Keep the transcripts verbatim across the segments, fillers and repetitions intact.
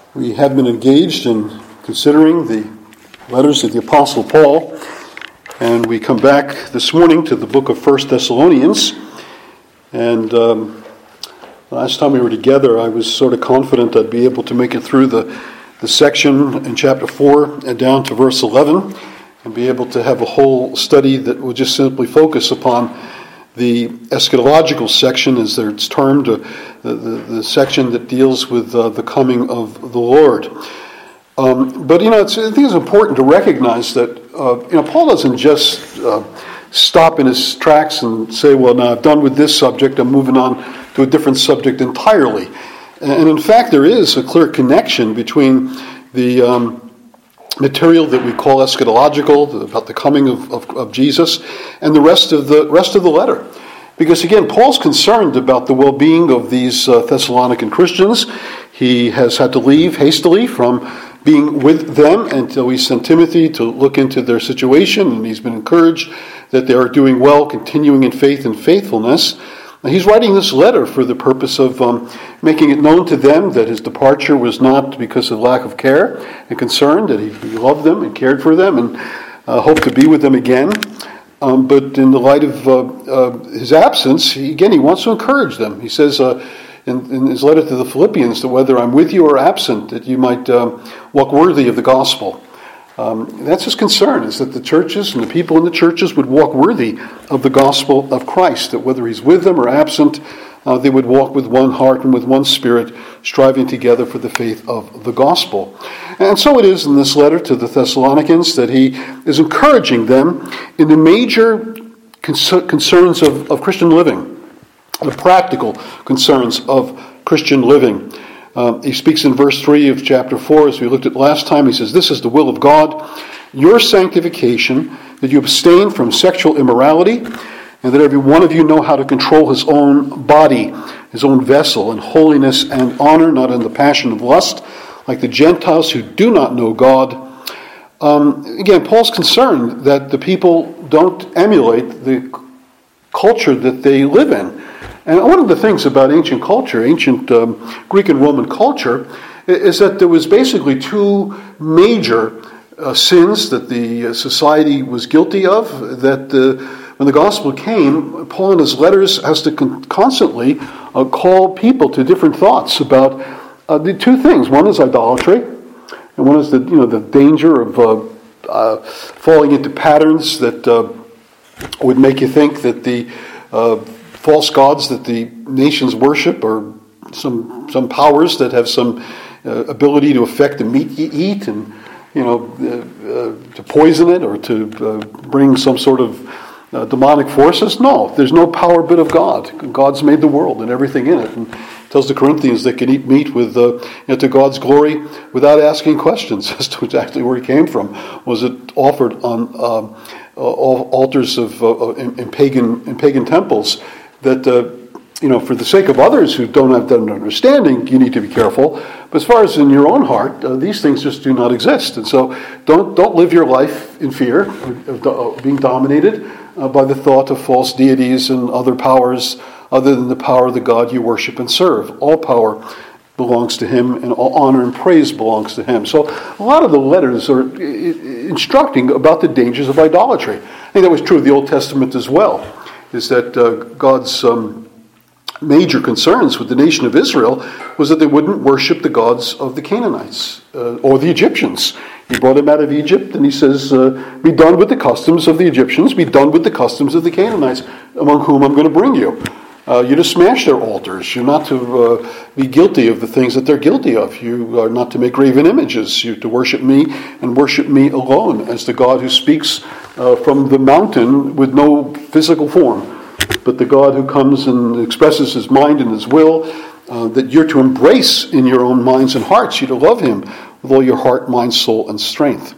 We have been engaged in considering the letters of the Apostle Paul, and we come back this morning to the book of First Thessalonians. And um, last time we were together, I was sort of confident I'd be able to make it through the, the section in chapter four and down to verse eleven, and be able to have a whole study that will just simply focus upon the eschatological section, as it's termed, uh, the, the, the section that deals with uh, the coming of the Lord. Um, but, you know, it's, I think it's important to recognize that, uh, you know, Paul doesn't just uh, stop in his tracks and say, well, now I've done with this subject, I'm moving on to a different subject entirely. And, in fact, there is a clear connection between the um, material that we call eschatological, about the coming of, of, of Jesus, and the rest of the rest of the letter. Because again, Paul's concerned about the well-being of these uh, Thessalonican Christians. He has had to leave hastily from being with them until he sent Timothy to look into their situation, and he's been encouraged that they are doing well, continuing in faith and faithfulness. Now, he's writing this letter for the purpose of um, making it known to them that his departure was not because of lack of care and concern, that he, he loved them and cared for them and uh, hoped to be with them again. Um, but in the light of uh, uh, his absence, he, again, he wants to encourage them. He says uh, in, in his letter to the Philippians that whether I'm with you or absent, that you might um, walk worthy of the gospel. Um, that's his concern, is that the churches and the people in the churches would walk worthy of the gospel of Christ, that whether he's with them or absent, uh, they would walk with one heart and with one spirit, striving together for the faith of the gospel. And so it is in this letter to the Thessalonians that he is encouraging them in the major concerns of, of Christian living, the practical concerns of Christian living. Uh, he speaks in verse three of chapter four, as we looked at last time. He says, "This is the will of God, your sanctification, that you abstain from sexual immorality, and that every one of you know how to control his own body, his own vessel, in holiness and honor, not in the passion of lust, like the Gentiles who do not know God." Um, again, Paul's concerned that the people don't emulate the culture that they live in. And one of the things about ancient culture, ancient um, Greek and Roman culture, is that there was basically two major uh, sins that the society was guilty of, that uh, when the gospel came, Paul in his letters has to con- constantly uh, call people to different thoughts about uh, the two things. One is idolatry, and one is the you know the danger of uh, uh, falling into patterns that uh, would make you think that the uh, false gods that the nations worship are some some powers that have some uh, ability to affect the meat you eat, and you know uh, uh, to poison it or to uh, bring some sort of uh, demonic forces. No, there's no power but of God. God's made the world and everything in it, and tells the Corinthians they can eat meat with uh, you know, to God's glory without asking questions as to exactly where it came from. Was it offered on um, uh, altars of uh, in, in pagan in pagan temples? That, uh, you know, for the sake of others who don't have that understanding, you need to be careful. But as far as in your own heart, uh, these things just do not exist. And so don't don't live your life in fear of, of being dominated uh, by the thought of false deities and other powers other than the power of the God you worship and serve. All power belongs to him, and all honor and praise belongs to him. So a lot of the letters are instructing about the dangers of idolatry. I think that was true of the Old Testament as well. Is that uh, God's um, major concerns with the nation of Israel was that they wouldn't worship the gods of the Canaanites uh, or the Egyptians. He brought them out of Egypt, and he says, uh, be done with the customs of the Egyptians, be done with the customs of the Canaanites, among whom I'm going to bring you. Uh, you're to smash their altars. You're not to uh, be guilty of the things that they're guilty of. You are not to make graven images. You're to worship me and worship me alone as the God who speaks uh, from the mountain with no physical form, but the God who comes and expresses his mind and his will, uh, that you're to embrace in your own minds and hearts. You're to love him with all your heart, mind, soul, and strength.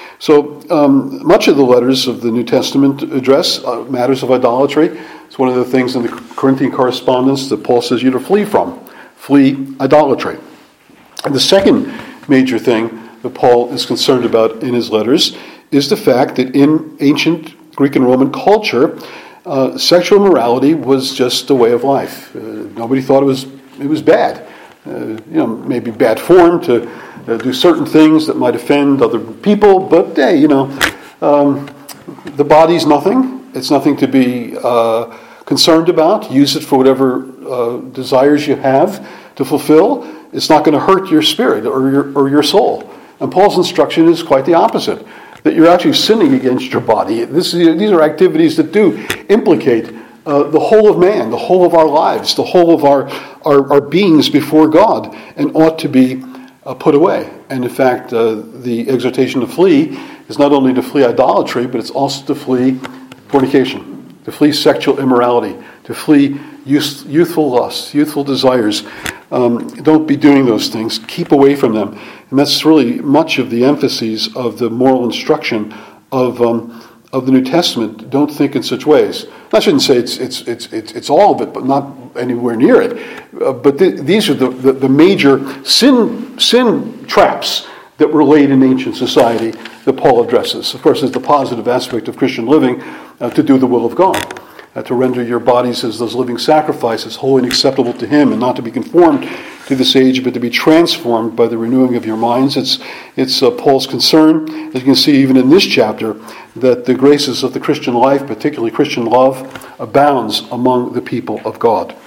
So um, much of the letters of the New Testament address uh, matters of idolatry. It's one of the things in the Corinthian correspondence that Paul says you're to flee from. Flee idolatry. And the second major thing that Paul is concerned about in his letters is the fact that in ancient Greek and Roman culture, uh, sexual morality was just a way of life. Uh, nobody thought it was it was bad. Uh, you know, maybe bad form to uh, do certain things that might offend other people, but hey, you know, um, the body's nothing. It's nothing to be uh, concerned about. Use it for whatever uh, desires you have to fulfill. It's not going to hurt your spirit or your or your soul. And Paul's instruction is quite the opposite, that you're actually sinning against your body. This is, these are activities that do implicate uh, the whole of man, the whole of our lives, the whole of our, our, our beings before God, and ought to be uh, put away. And in fact, uh, the exhortation to flee is not only to flee idolatry, but it's also to flee fornication, to flee sexual immorality, to flee youth, youthful lusts, youthful desires. Um, don't be doing those things. Keep away from them. And that's really much of the emphasis of the moral instruction of um, of the New Testament. Don't think in such ways. I shouldn't say it's it's it's it's, it's all of it, but not anywhere near it. Uh, but th- these are the, the, the major sin sin traps that were laid in ancient society that Paul addresses. Of course, there's the positive aspect of Christian living, uh, to do the will of God. Uh, to render your bodies as those living sacrifices, holy and acceptable to Him, and not to be conformed to this age, but to be transformed by the renewing of your minds. It's it's uh, Paul's concern, as you can see even in this chapter, that the graces of the Christian life, particularly Christian love, abounds among the people of God.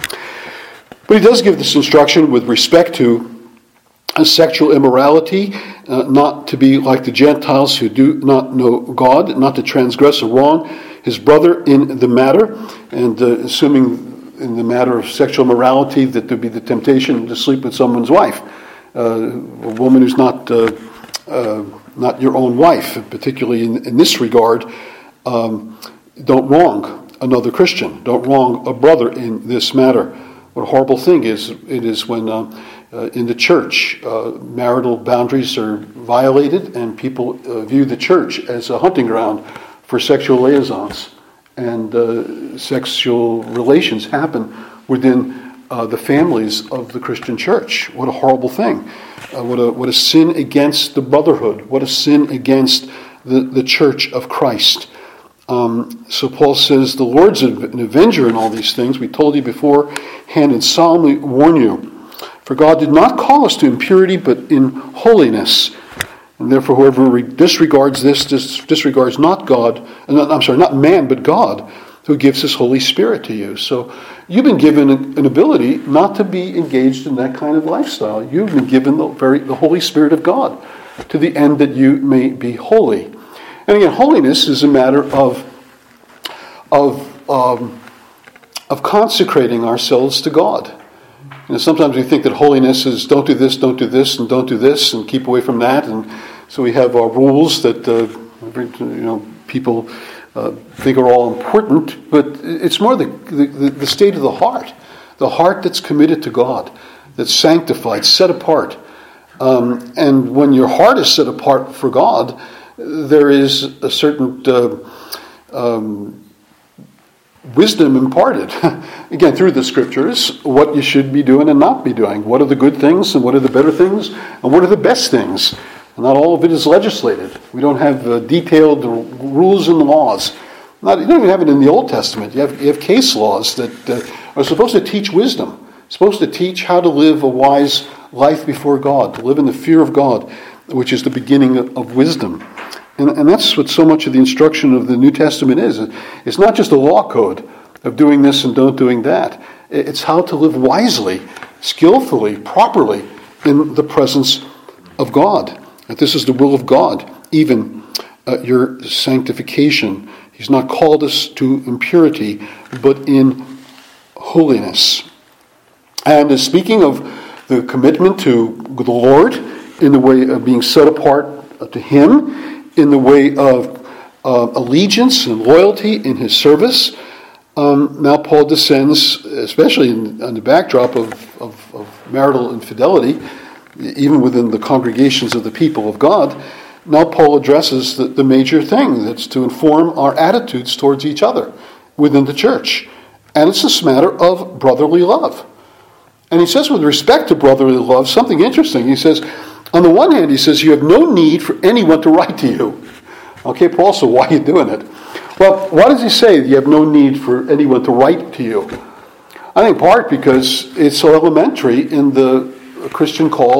But he does give this instruction with respect to uh, sexual immorality, uh, not to be like the Gentiles who do not know God, not to transgress a wrong his brother in the matter, and uh, assuming in the matter of sexual morality that there be the temptation to sleep with someone's wife, uh, a woman who's not uh, uh, not your own wife, particularly in, in this regard. Um, don't wrong another Christian. Don't wrong a brother in this matter. What a horrible thing is it is when uh, uh, in the church uh, marital boundaries are violated, and people uh, view the church as a hunting ground for sexual liaisons, and uh, sexual relations happen within uh, the families of the Christian church. What a horrible thing. Uh, what a what a sin against the brotherhood. What a sin against the, the church of Christ. Um, so Paul says, the Lord's an avenger in all these things. We told you beforehand and solemnly warn you. For God did not call us to impurity, but in holiness. And therefore, whoever disregards this disregards not God, I'm sorry, not man, but God, who gives His Holy Spirit to you. So you've been given an ability not to be engaged in that kind of lifestyle. You've been given the very the Holy Spirit of God to the end that you may be holy. And again, holiness is a matter of of um, of consecrating ourselves to God. You know, sometimes we think that holiness is don't do this, don't do this, and don't do this, and keep away from that. And so we have our rules that uh, you know people uh, think are all important, but it's more the, the the state of the heart, the heart that's committed to God, that's sanctified, set apart. Um, and when your heart is set apart for God, there is a certain uh, um, wisdom imparted, again, through the Scriptures, what you should be doing and not be doing. What are the good things and what are the better things and what are the best things? And not all of it is legislated. We don't have uh, detailed rules and laws. Not, you don't even have it in the Old Testament. You have, you have case laws that uh, are supposed to teach wisdom, supposed to teach how to live a wise life before God, to live in the fear of God, which is the beginning of, of wisdom. And, and that's what so much of the instruction of the New Testament is. It's not just a law code of doing this and don't doing that. It's how to live wisely, skillfully, properly in the presence of God. That this is the will of God, even uh, your sanctification. He's not called us to impurity, but in holiness. And uh, speaking of the commitment to the Lord in the way of being set apart to Him, in the way of uh, allegiance and loyalty in His service. Um, now Paul descends, especially in, on the backdrop of, of, of marital infidelity, even within the congregations of the people of God. Now Paul addresses the, the major thing, that's to inform our attitudes towards each other within the church. And it's this matter of brotherly love. And he says with respect to brotherly love, something interesting. He says, on the one hand, he says, you have no need for anyone to write to you. Okay, Paul, so why are you doing it? Well, why does he say you have no need for anyone to write to you? I think part because it's so elementary in the Christian call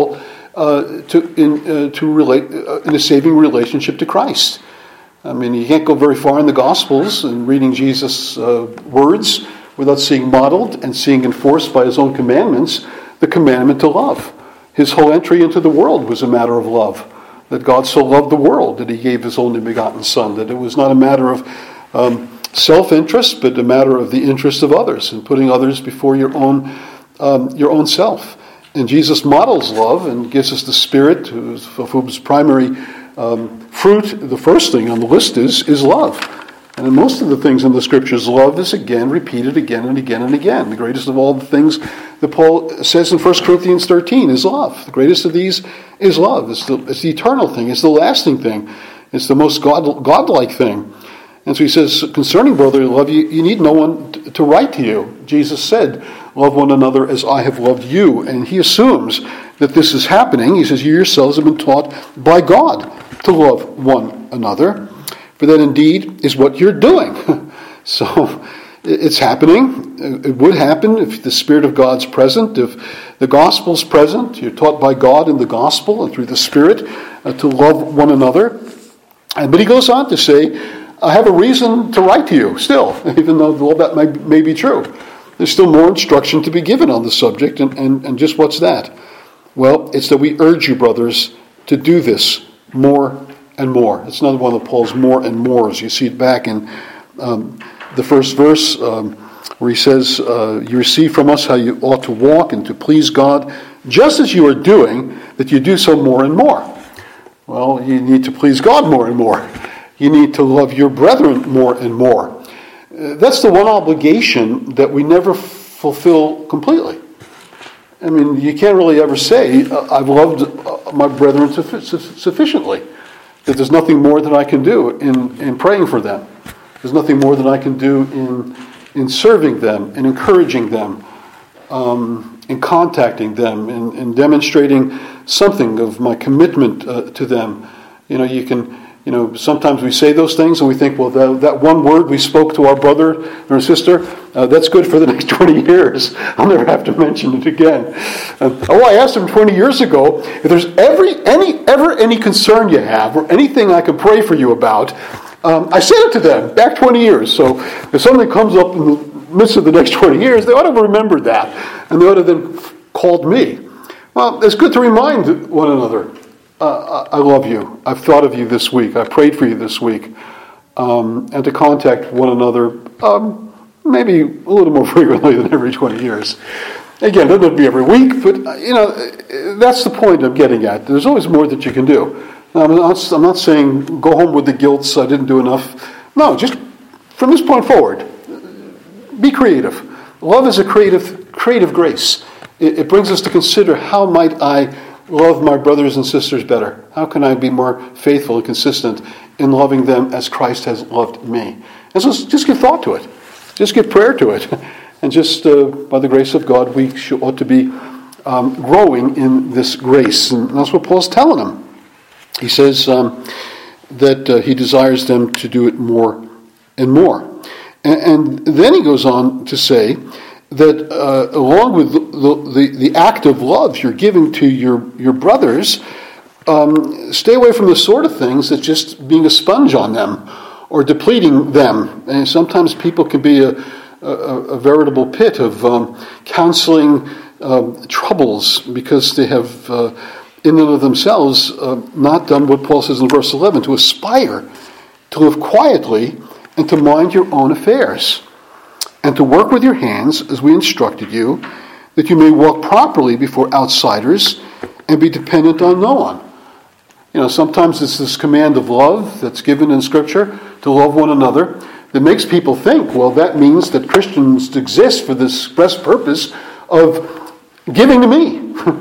uh, to in uh, to relate uh, in a saving relationship to Christ. I mean, you can't go very far in the Gospels and reading Jesus' uh, words without seeing modeled and seeing enforced by his own commandments the commandment to love. His whole entry into the world was a matter of love. That God so loved the world that he gave his only begotten Son. That it was not a matter of um, self-interest, but a matter of the interest of others and putting others before your own um, your own self. And Jesus models love and gives us the Spirit, whose, of whose primary um, fruit, the first thing on the list is, is love. And in most of the things in the Scriptures, love is again repeated again and again and again. The greatest of all the things that Paul says in First Corinthians thirteen is love. The greatest of these is love. It's the, it's the eternal thing. It's the lasting thing. It's the most God, godlike thing. And so he says, concerning brotherly love, you, you need no one to, to write to you. Jesus said, love one another as I have loved you. And he assumes that this is happening. He says, you yourselves have been taught by God to love one another. For that indeed is what you're doing. So it's happening. It would happen if the Spirit of God's present, if the gospel's present. You're taught by God in the gospel and through the Spirit uh, to love one another. And, but he goes on to say, I have a reason to write to you still, even though all that may, may be true. There's still more instruction to be given on the subject, and, and, and just what's that? Well, it's that we urge you, brothers, to do this more and more. It's another one of Paul's more and mores. You see it back in um, the first verse um, where he says, uh, you receive from us how you ought to walk and to please God, just as you are doing, that you do so more and more. Well, you need to please God more and more. You need to love your brethren more and more. Uh, that's the one obligation that we never f- fulfill completely. I mean, you can't really ever say, uh, I've loved uh, my brethren su- su- sufficiently. That there's nothing more that I can do in, in praying for them. There's nothing more that I can do in in serving them, in encouraging them, um, in contacting them, in, in demonstrating something of my commitment uh, to them. You know, you can, you know, sometimes we say those things and we think, well, that, that one word we spoke to our brother or sister, uh, that's good for the next twenty years. I'll never have to mention it again. Uh, oh, I asked him twenty years ago, if there's every any ever any concern you have or anything I could pray for you about, um, I said it to them back twenty years. So if something comes up in the midst of the next twenty years, they ought to have remembered that. And they ought to have then called me. Well, it's good to remind one another. Uh, I love you. I've thought of you this week. I prayed for you this week. Um, and to contact one another um, maybe a little more frequently than every twenty years. Again, it doesn't be every week, but you know, that's the point I'm getting at. There's always more that you can do. I'm not, I'm not saying go home with the guilt, so I didn't do enough. No, just from this point forward, be creative. Love is a creative, creative grace. It, it brings us to consider, how might I love my brothers and sisters better? How can I be more faithful and consistent in loving them as Christ has loved me? And so just give thought to it. Just give prayer to it. And just uh, by the grace of God, we should, ought to be um, growing in this grace. And that's what Paul's telling them. He says um, that uh, he desires them to do it more and more. And, and then he goes on to say that uh, along with the, the, the act of love you're giving to your, your brothers, um, stay away from the sort of things that's just being a sponge on them or depleting them. And sometimes people can be a, a, a veritable pit of um, counseling um, troubles because they have, uh, in and of themselves, uh, not done what Paul says in verse eleven, to aspire to live quietly and to mind your own affairs, and to work with your hands as we instructed you, that you may walk properly before outsiders and be dependent on no one. You know, sometimes it's this command of love that's given in Scripture, to love one another, that makes people think, well, that means that Christians exist for this express purpose of giving to me.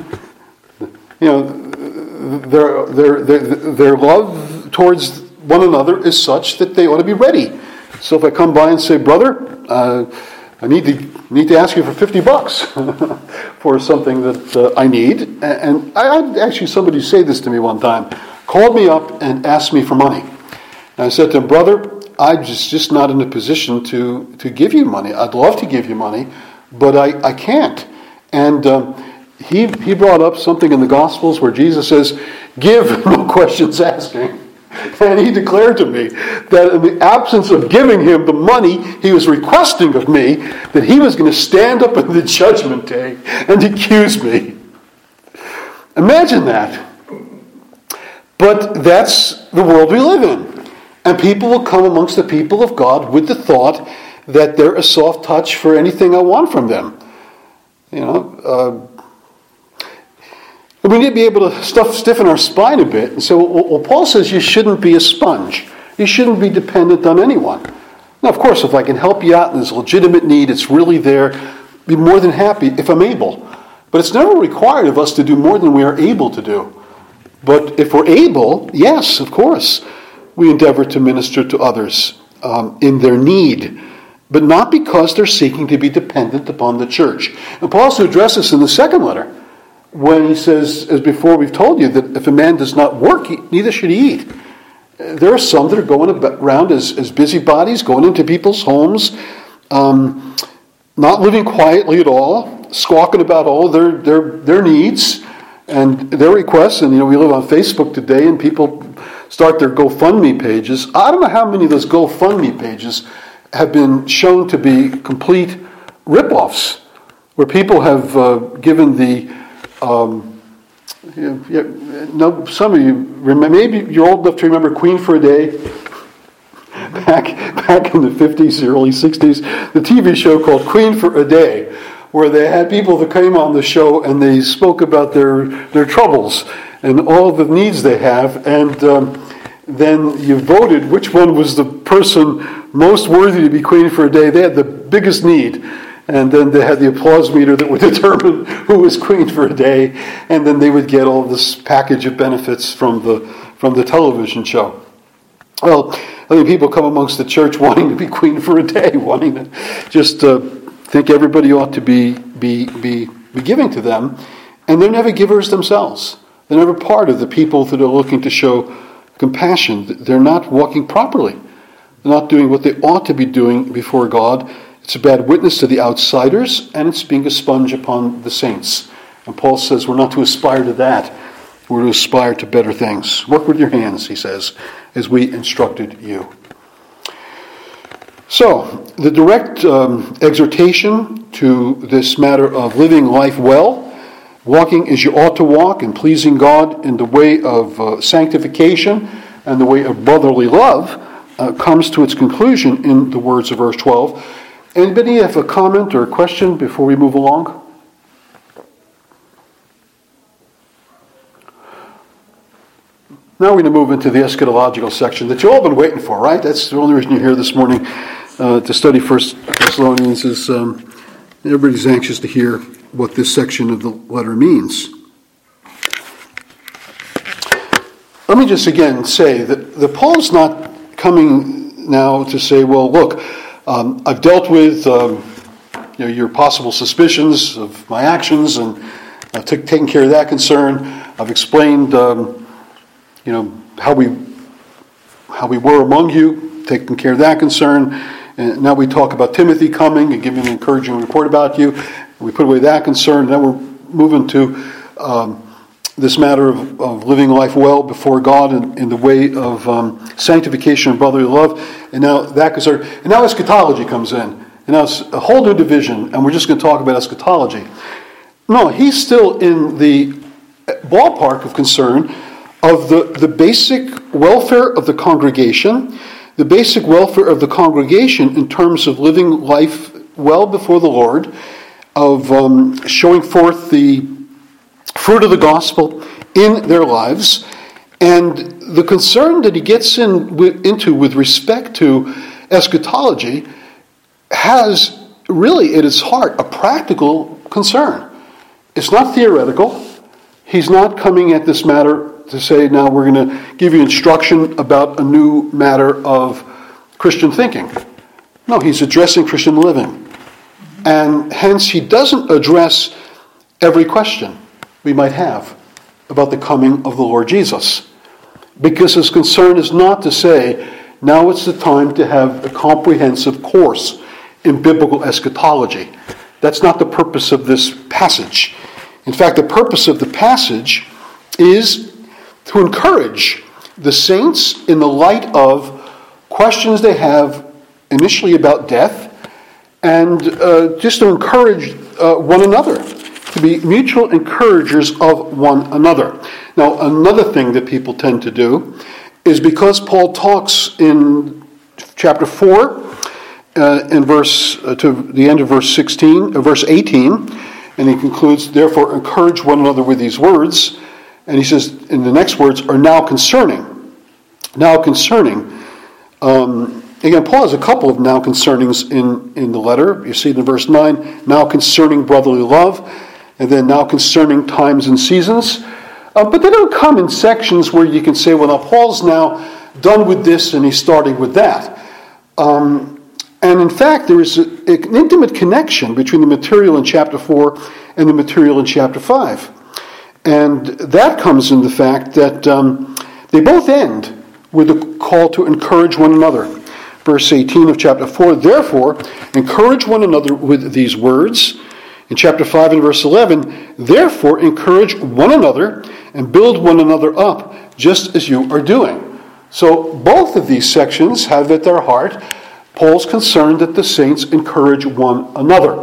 You know, their, their, their, their love towards one another is such that they ought to be ready. So if I come by and say, brother, uh, I need to need to ask you for fifty bucks for something that uh, I need. And I had actually somebody say this to me one time, called me up and asked me for money. And I said to him, brother, I'm just, just not in a position to, to give you money. I'd love to give you money, but I, I can't. And um, he, he brought up something in the Gospels where Jesus says, give, no questions asking. And he declared to me that in the absence of giving him the money he was requesting of me, that he was going to stand up in the judgment day and accuse me. Imagine that. But that's the world we live in. And people will come amongst the people of God with the thought that they're a soft touch for anything I want from them. You know, uh, we need to be able to stuff, stiffen our spine a bit. And so well, Paul says you shouldn't be a sponge. You shouldn't be dependent on anyone. Now, of course, if I can help you out and there's a legitimate need, it's really there, be more than happy if I'm able. But it's never required of us to do more than we are able to do. But if we're able, yes, of course, we endeavor to minister to others um, in their need, but not because they're seeking to be dependent upon the church. And Paul also addresses this in the second letter, when he says, as before we've told you, that if a man does not work, he, neither should he eat. There are some that are going around as, as busybodies, going into people's homes, um, not living quietly at all, squawking about all their, their, their needs and their requests. And, you know, we live on Facebook today, and people start their GoFundMe pages. I don't know how many of those GoFundMe pages have been shown to be complete rip-offs, where people have uh, given the, um, you know, no, some of you, remember, maybe you're old enough to remember Queen for a Day, back, back in the fifties, early sixties, the T V show called Queen for a Day, where they had people that came on the show and they spoke about their, their troubles and all the needs they have, and um, then you voted which one was the person most worthy to be queen for a day. They had the biggest need, and then they had the applause meter that would determine who was queen for a day, and then they would get all this package of benefits from the from the television show. Well, I mean, people come amongst the church wanting to be queen for a day, wanting to just uh, think everybody ought to be, be be be giving to them, and they're never givers themselves. They're never part of the people that are looking to show compassion. They're not walking properly. They're not doing what they ought to be doing before God. It's a bad witness to the outsiders, and it's being a sponge upon the saints. And Paul says we're not to aspire to that. We're to aspire to better things. Work with your hands, he says, as we instructed you. So, the direct um, exhortation to this matter of living life well, walking as you ought to walk and pleasing God in the way of uh, sanctification and the way of brotherly love uh, comes to its conclusion in the words of verse twelve. Anybody have a comment or a question before we move along? Now we're going to move into the eschatological section that you've all been waiting for, right? That's the only reason you're here this morning uh, to study First Thessalonians is um, everybody's anxious to hear what this section of the letter means. Let me just again say that the Paul's not coming now to say, well, look, um, I've dealt with um, you know, your possible suspicions of my actions, and I've t- taken care of that concern. I've explained, um, you know, how we how we were among you, taking care of that concern. And now we talk about Timothy coming and giving an encouraging report about you. We put away that concern. Now we're moving to um, this matter of, of living life well before God in, in the way of um, sanctification and brotherly love. And now that concern. And now eschatology comes in. And now it's a whole new division, and we're just going to talk about eschatology. No, he's still in the ballpark of concern of the, the basic welfare of the congregation, the basic welfare of the congregation in terms of living life well before the Lord, of um, showing forth the fruit of the gospel in their lives, and the concern that he gets in with, into with respect to eschatology has really at its heart a practical concern. It's not theoretical. He's not coming at this matter to say, now we're going to give you instruction about a new matter of Christian thinking. No, he's addressing Christian living. And hence he doesn't address every question we might have about the coming of the Lord Jesus. Because his concern is not to say, now it's the time to have a comprehensive course in biblical eschatology. That's not the purpose of this passage. In fact, the purpose of the passage is to encourage the saints in the light of questions they have initially about death, and uh, just to encourage uh, one another, to be mutual encouragers of one another. Now, another thing that people tend to do is, because Paul talks in chapter four, uh, in verse uh, to the end of verse sixteen, uh, verse eighteen, and he concludes, "Therefore, encourage one another with these words." And he says, in the next words, "are now concerning." Now concerning. Um, again, Paul has a couple of now concernings in, in the letter. You see it in verse nine, now concerning brotherly love, and then now concerning times and seasons. Uh, but they don't come in sections where you can say, well, now Paul's now done with this and he's starting with that. Um, and in fact, there is a, an intimate connection between the material in chapter four and the material in chapter five. And that comes in the fact that um, they both end with a call to encourage one another. Verse eighteen of chapter four, "Therefore, encourage one another with these words." In chapter five and verse eleven, "Therefore, encourage one another and build one another up, just as you are doing." So both of these sections have at their heart Paul's concern that the saints encourage one another.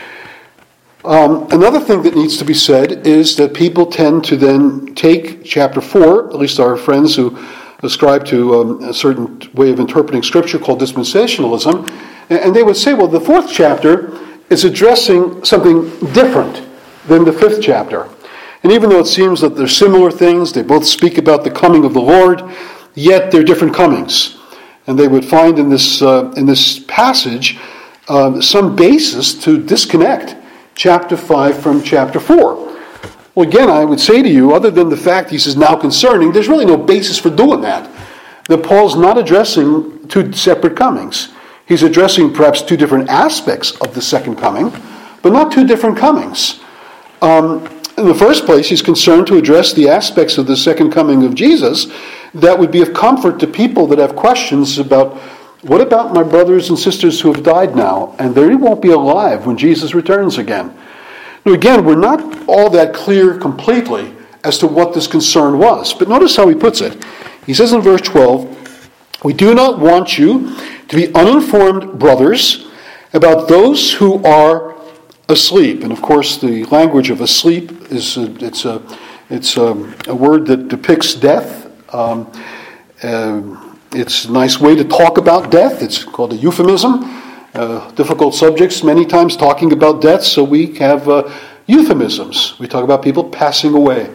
Um, another thing that needs to be said is that people tend to then take chapter four, at least our friends who ascribe to um, a certain way of interpreting Scripture called dispensationalism, and they would say, well, the fourth chapter is addressing something different than the fifth chapter. And even though it seems that they're similar things, they both speak about the coming of the Lord, yet they're different comings. And they would find in this uh, in this passage uh, some basis to disconnect chapter five from chapter four. Well, again, I would say to you, other than the fact he says now concerning, there's really no basis for doing that. That Paul's not addressing two separate comings. He's addressing perhaps two different aspects of the second coming, but not two different comings. Um, in the first place, he's concerned to address the aspects of the second coming of Jesus that would be of comfort to people that have questions about, what about my brothers and sisters who have died now, and they won't be alive when Jesus returns again? Now, again, we're not all that clear completely as to what this concern was, but notice how he puts it. He says in verse twelve, "We do not want you to be uninformed, brothers, about those who are asleep." And of course, the language of asleep is a, it's a it's a, a word that depicts death. Um, uh, it's a nice way to talk about death. It's called a euphemism. Uh, difficult subjects, many times talking about death, so we have uh, euphemisms. We talk about people passing away,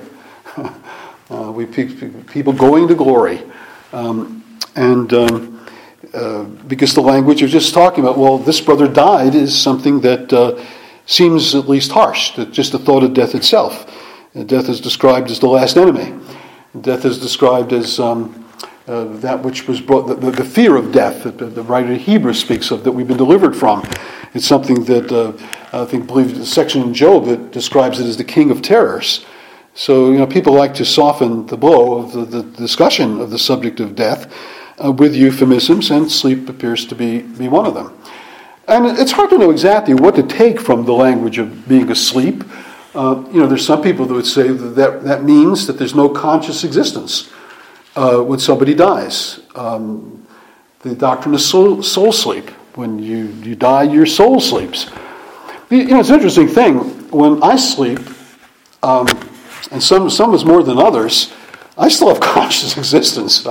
uh, we people going to glory, um, and um, uh, because the language you're just talking about, well, this brother died, is something that uh, seems at least harsh. That just the thought of death itself. Death is described as the last enemy. Death is described as um, Uh, that which was brought, the, the fear of death that the, the writer of Hebrews speaks of, that we've been delivered from. It's something that uh, I think, believe the section in Job that describes it as the king of terrors. So, you know, people like to soften the blow of the, the discussion of the subject of death uh, with euphemisms, and sleep appears to be, be one of them. And it's hard to know exactly what to take from the language of being asleep. Uh, you know, there's some people that would say that that, that means that there's no conscious existence Uh, when somebody dies. Um, the doctrine of soul, soul sleep. When you, you die, your soul sleeps. You know, it's an interesting thing. When I sleep, um, and some some is more than others, I still have conscious existence.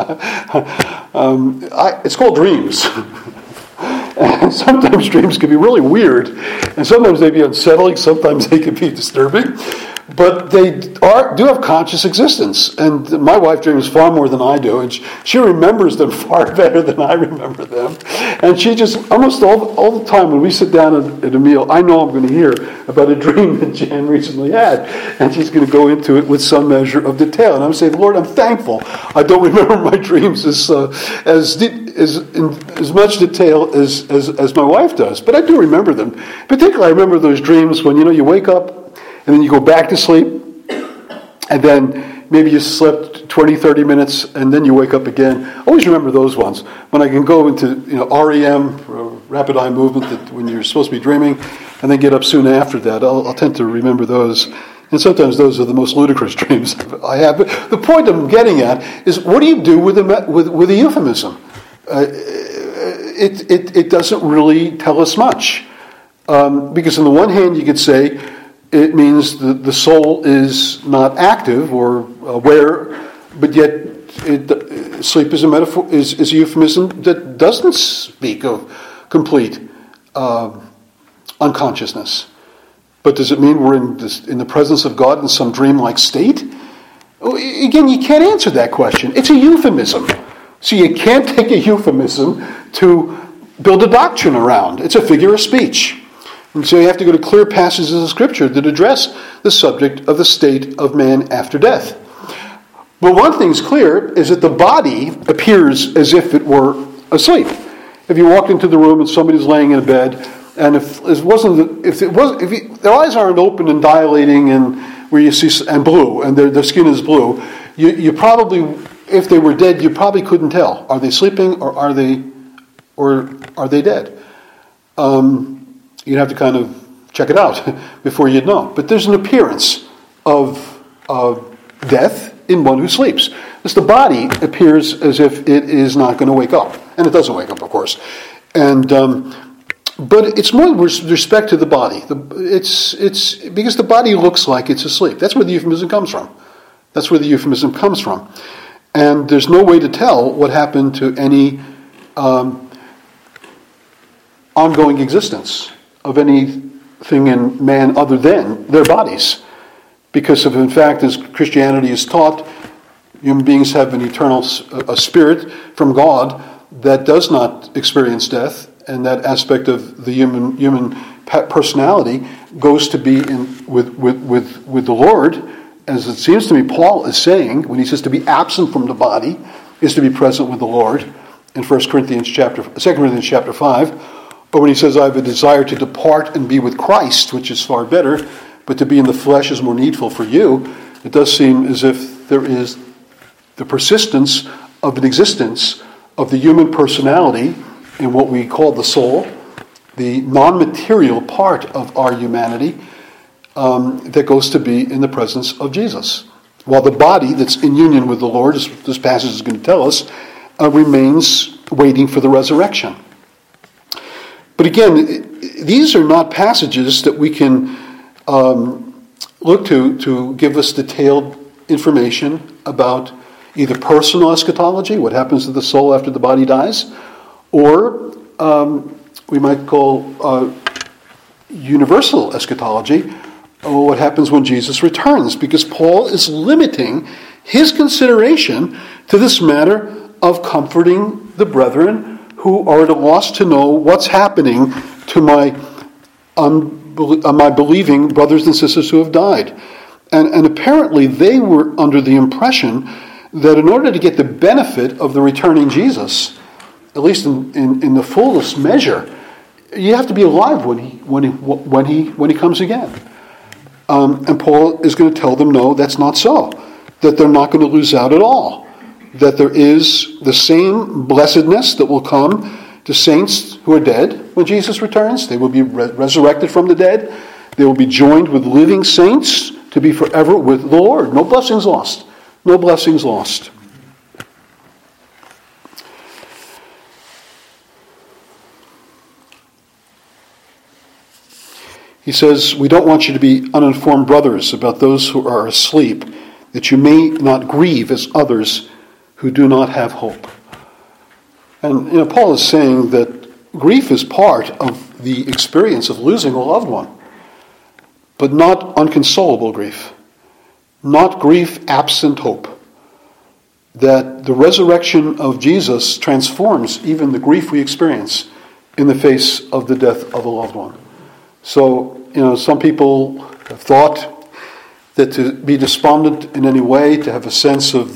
um, I, it's called dreams. And sometimes dreams can be really weird, and sometimes they be unsettling, sometimes they can be disturbing. But they are do have conscious existence. And my wife dreams far more than I do, and she, she remembers them far better than I remember them. And she just, almost all, all the time when we sit down at, at a meal, I know I'm going to hear about a dream that Jan recently had. And she's going to go into it with some measure of detail. And I'm saying, Lord, I'm thankful I don't remember my dreams as uh, as as, in, as much detail as, as, as my wife does. But I do remember them. Particularly, I remember those dreams when, you know, you wake up, and then you go back to sleep, and then maybe you slept twenty, thirty minutes, and then you wake up again. I always remember those ones. When I can go into, you know, R E M, rapid eye movement, that when you're supposed to be dreaming, and then get up soon after that, I'll, I'll tend to remember those And sometimes those are the most ludicrous dreams I have. But the point I'm getting at is, what do you do with a, with, with a euphemism? Uh, it, it, it doesn't really tell us much. Um, because on the one hand, you could say it means the, the soul is not active or aware, but yet it, sleep is a metaphor, is, is a euphemism that doesn't speak of complete uh, unconsciousness. But does it mean we're in, this, in the presence of God in some dreamlike state? Again, you can't answer that question. It's a euphemism. So you can't take a euphemism to build a doctrine around. It's a figure of speech. And so you have to go to clear passages of Scripture that address the subject of the state of man after death. But one thing's clear is that the body appears as if it were asleep. If you walked into the room and somebody's laying in a bed, and if it wasn't, if it was, if you, their eyes aren't open and dilating, and where you see and blue, and their their skin is blue, you you probably, if they were dead, you probably couldn't tell. Are they sleeping or are they, or are they dead? Um, you'd have to kind of check it out before you'd know. But there's an appearance of of death in one who sleeps. Because the body appears as if it is not going to wake up, and it doesn't wake up, of course, and. Um, But it's more with respect to the body. The, it's it's because the body looks like it's asleep. That's where the euphemism comes from. That's where the euphemism comes from. And there's no way to tell what happened to any um, ongoing existence of anything in man other than their bodies. Because if, in fact, as Christianity is taught, human beings have an eternal a spirit from God that does not experience death, and that aspect of the human human personality goes to be in with, with, with, with the Lord, as it seems to me Paul is saying when he says to be absent from the body is to be present with the Lord in First Corinthians chapter Second Corinthians chapter five, or when he says I have a desire to depart and be with Christ, which is far better, but to be in the flesh is more needful for you. It does seem as if there is the persistence of an existence of the human personality in what we call the soul, the non-material part of our humanity, um, that goes to be in the presence of Jesus. While the body that's in union with the Lord, as this passage is going to tell us, uh, remains waiting for the resurrection. But again, these are not passages that we can um, look to to give us detailed information about either personal eschatology, what happens to the soul after the body dies, or um, we might call uh, universal eschatology, or what happens when Jesus returns, because Paul is limiting his consideration to this matter of comforting the brethren who are at a loss to know what's happening to my unbel- uh, my believing brothers and sisters who have died. And, and apparently they were under the impression that in order to get the benefit of the returning Jesus, at least in, in, in the fullest measure, you have to be alive when he when he when he when he comes again. Um, and Paul is going to tell them, no, that's not so. That they're not going to lose out at all. That there is the same blessedness that will come to saints who are dead when Jesus returns. They will be re- resurrected from the dead. They will be joined with living saints to be forever with the Lord. No blessings lost. No blessings lost. He says, we don't want you to be uninformed brothers about those who are asleep, that you may not grieve as others who do not have hope. And you know, Paul is saying that grief is part of the experience of losing a loved one, but not unconsolable grief, not grief absent hope. That the resurrection of Jesus transforms even the grief we experience in the face of the death of a loved one. So, you know, some people have thought that to be despondent in any way, to have a sense of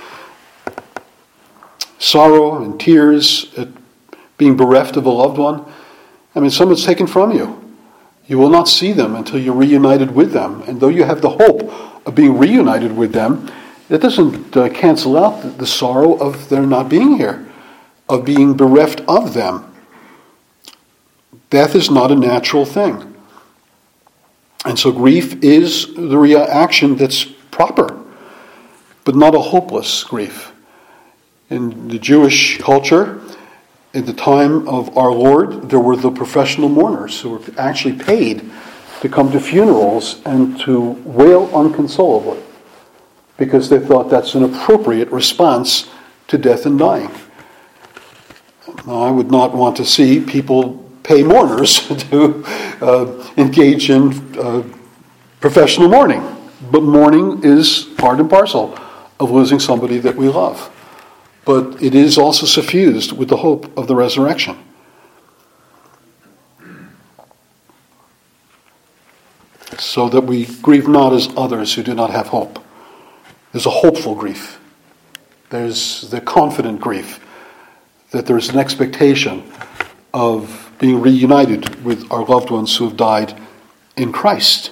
sorrow and tears at being bereft of a loved one, I mean, someone's taken from you. You will not see them until you're reunited with them. And though you have the hope of being reunited with them, that doesn't uh, cancel out the, the sorrow of their not being here, of being bereft of them. Death is not a natural thing. And so grief is the reaction that's proper, but not a hopeless grief. In the Jewish culture, at the time of our Lord, there were the professional mourners who were actually paid to come to funerals and to wail unconsolably, because they thought that's an appropriate response to death and dying. Now, I would not want to see people pay mourners to uh, engage in uh, professional mourning. But mourning is part and parcel of losing somebody that we love. But it is also suffused with the hope of the resurrection. So that we grieve not as others who do not have hope. There's a hopeful grief. There's the confident grief that there's an expectation of being reunited with our loved ones who have died in Christ.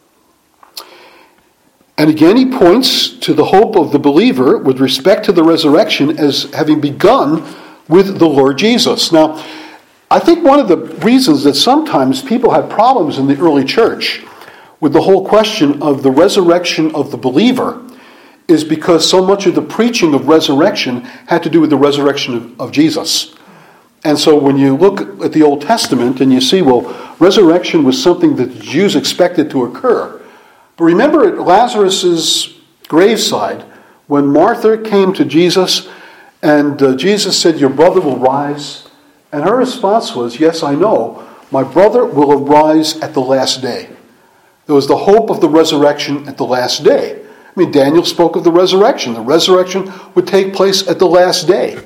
And again, he points to the hope of the believer with respect to the resurrection as having begun with the Lord Jesus. Now, I think one of the reasons that sometimes people had problems in the early church with the whole question of the resurrection of the believer is because so much of the preaching of resurrection had to do with the resurrection of, of Jesus. And so when you look at the Old Testament and you see, well, resurrection was something that the Jews expected to occur. But remember at Lazarus' graveside, when Martha came to Jesus and uh, Jesus said, your brother will rise. And her response was, yes, I know. My brother will arise at the last day. There was the hope of the resurrection at the last day. I mean, Daniel spoke of the resurrection. The resurrection would take place at the last day.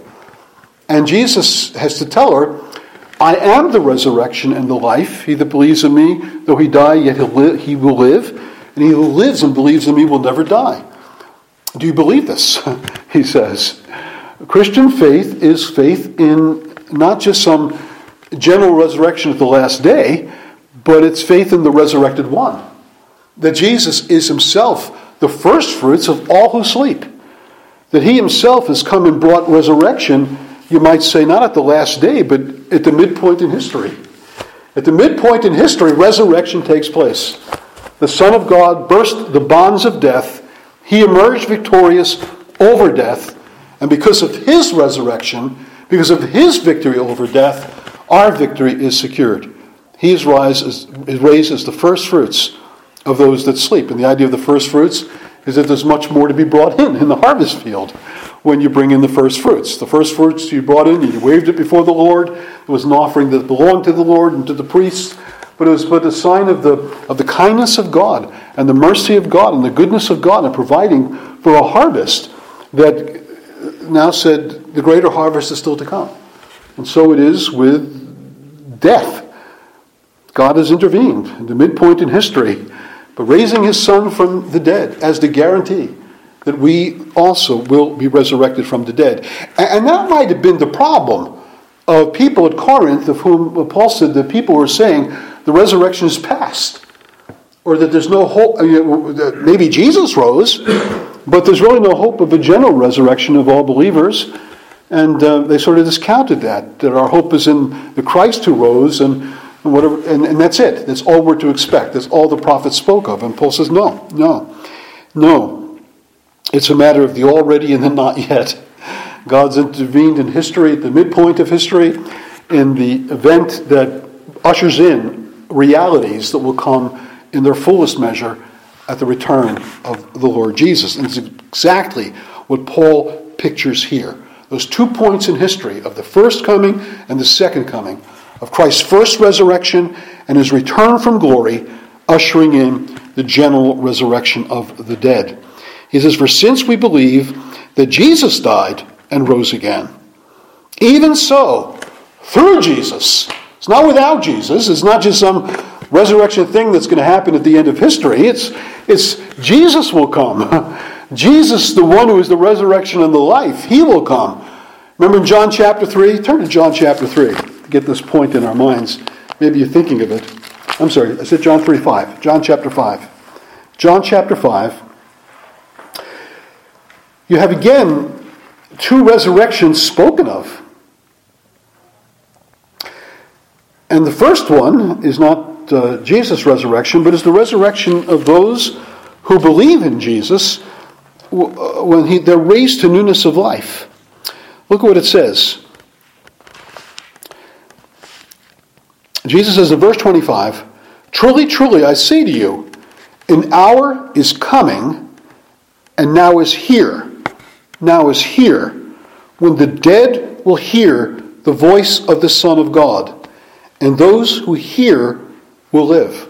And Jesus has to tell her, I am the resurrection and the life. He that believes in me, though he die, yet he'll li- he will live. And he who lives and believes in me will never die. Do you believe this? He says. Christian faith is faith in not just some general resurrection at the last day, but it's faith in the resurrected one. That Jesus is himself the first fruits of all who sleep. That he himself has come and brought resurrection, you might say, not at the last day, but at the midpoint in history. At the midpoint in history, resurrection takes place. The Son of God burst the bonds of death. He emerged victorious over death. And because of his resurrection, because of his victory over death, our victory is secured. He is raised as, is raised as the first fruits of those that sleep. And the idea of the first fruits is that there's much more to be brought in in the harvest field when you bring in the first fruits. The first fruits you brought in, you waved it before the Lord. It was an offering that belonged to the Lord and to the priests. But it was but a sign of the of the kindness of God and the mercy of God and the goodness of God in providing for a harvest that now said the greater harvest is still to come. And so it is with death. God has intervened in the midpoint in history, but raising his Son from the dead as the guarantee that we also will be resurrected from the dead. And that might have been the problem of people at Corinth, of whom Paul said that people were saying the resurrection is past, or that there's no hope. Maybe Jesus rose, but there's really no hope of a general resurrection of all believers. And uh, they sort of discounted that, that our hope is in the Christ who rose, and, and whatever, and, and that's it. That's all we're to expect. That's all the prophets spoke of. And Paul says, no, no, no. It's a matter of the already and the not yet. God's intervened in history, at the midpoint of history, in the event that ushers in realities that will come in their fullest measure at the return of the Lord Jesus. And it's exactly what Paul pictures here. Those two points in history of the first coming and the second coming, of Christ's first resurrection and his return from glory, ushering in the general resurrection of the dead. He says, for since we believe that Jesus died and rose again, even so, through Jesus, it's not without Jesus, it's not just some resurrection thing that's going to happen at the end of history, it's, it's Jesus will come. Jesus, the one who is the resurrection and the life, he will come. Remember in John chapter three? Turn to John chapter three to get this point in our minds. Maybe you're thinking of it. I'm sorry, I said John three five. John chapter five. John chapter five. You have again two resurrections spoken of. And the first one is not about uh, Jesus' resurrection, but it's the resurrection of those who believe in Jesus when he, they're raised to newness of life. Look at what it says. Jesus says in verse twenty-five, "Truly, truly, I say to you, an hour is coming, and now is here, now is here, when the dead will hear the voice of the Son of God, and those who hear will live."